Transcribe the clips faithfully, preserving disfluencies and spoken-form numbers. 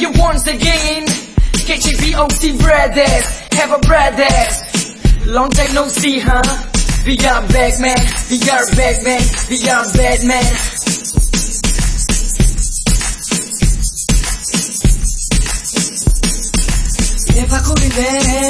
you once again. K G B O C brothers, have a brothers. Long time no see, huh? We are back, man. We are back, man. We are bad, man. Lepa kudunga,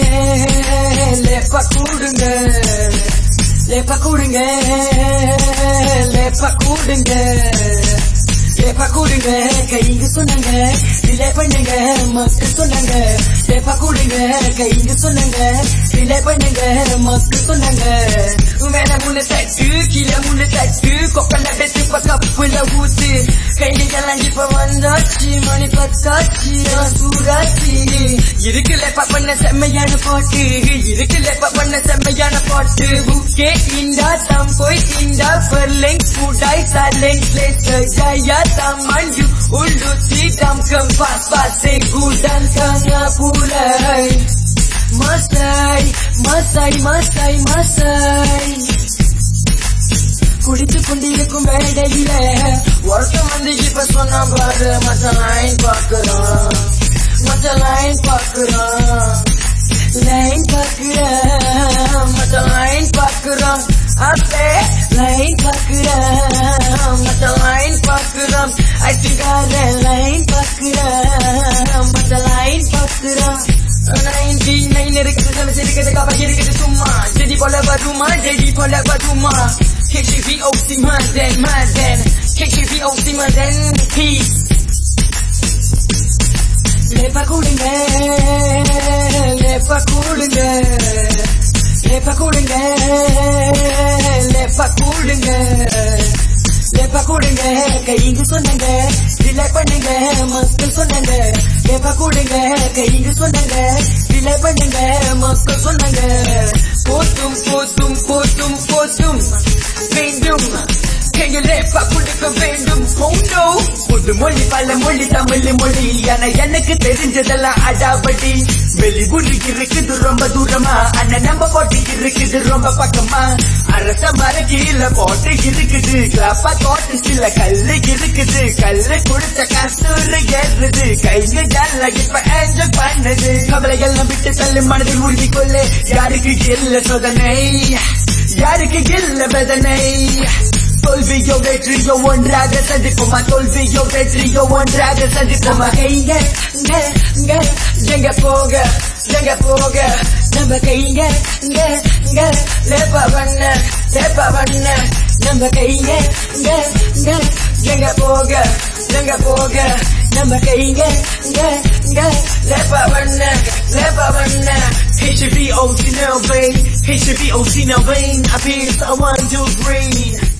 lepa kudunga, lepa kudunga, lepa kudunga. Lepa kudunga, கைங்க சொன்னாங்க, relay பண்ணுங்க, மக்கள் சொன்னாங்க. Lepa kudunga, கைங்க சொன்னாங்க, relay பண்ணுங்க, மக்கள் சொன்னாங்க. மேல முன்ன தட்டு, கீழே முன்ன தட்டு, கொப்பல்ல வெட்டு பக்கப்புல ஊத்து. கைங்க எல்லாம் இப்ப வந்தாச்சு, மணி பத்தாச்சு, சூடாச்சு. இருக்கு லேப்பா பண்ண செம்மையான பாட்டு, இருக்கு லேப்பா பண்ண செம்மையான பாட்டு. புக்கே இண்டா தம் போய் இண்டா பர்லிங் புடாய் சாலிங் பிளேஸ் ஜாயா tamanju ulu sidam kempas pasir gudang tengah pulai. Masai, masai, masai, masai. குடித்து கொண்டிருக்கும் வேடையில ஒருத்தம் வந்து இப்ப சொன்ன பாரு மற்ற லைன் பாக்குறான், மற்ற லைன் பாக்குறான், லைன் பாக்குறான், மற்ற லைன் பாக்குறான், அப்பே லைன் பாக்குறான், மற்ற லைன் பாக்குறான், ஐசிகார லைன் பாக்குறான், மற்ற லைன் பாக்குறான். நைன்டீன் நைன் இருக்குது சிரிக்கிறது கவலை இருக்குது சும்மா ஜெடி போல வருமா, ஜெடி போல வருமா. K G B O C Maden, Maden, K G B O C Maden, peace. Lepa kudunga, lepa kudunga, lepa kudunga, lepa kudunga. Lepa kudunga, கைங்க சொன்னாங்க, ரிலே பண்ணுங்க, மக்கள் சொன்னாங்க. Lepa kudunga, கைங்க சொன்னாங்க, ரிலே பண்ணுங்க, மக்கள் சொன்னாங்க. போதும் போதும் போதும் போதும் வேண்டும், கைங்க லேப்பா கொடுக்க வேண்டும். Oh no, புது மொழி பல மொழி தமிழ் மொழி, ஆனா எனக்கு தெரிஞ்சதெல்லாம் அடாபடி. வெளியூரு இருக்குது ரொம்ப தூரமா, ஆனா நம்ம போட்டு இருக்குது ரொம்ப பக்கமா. அரச மர கீழே போட்டு இருக்குது, கிளப்பா தோட்டு சில கல்லு இருக்குது. கல்லு கொடுத்த கசூறு ஏறுது, கைங்க ஜல்ல இப்ப என்ஜாய் பண்ணது. கவலை எல்லாம் விட்டு தள்ளு, மனதில் உறுதி கொள்ளு. யாருக்கு இல்ல சோதனை, யாருக்கு இல்ல வேதனை. தோல்வியோ வெற்றியோ ஒன்றாக சந்திப்போமா, தோல்வியோ வெற்றியோ ஒன்றாக சந்திப்போமா. கைங்க எங்க போக, எங்க போக நம்ம கைங்க லேப்பா பண்ண, லேப்பா பண்ண நம்ம கைங்க எங்க போக, எங்க போக நம்ம கைங்க லேப்பா பண்ண, லேப்பா பண்ண. H B O C now vein, H B O C now vein. I feel so one, two, three.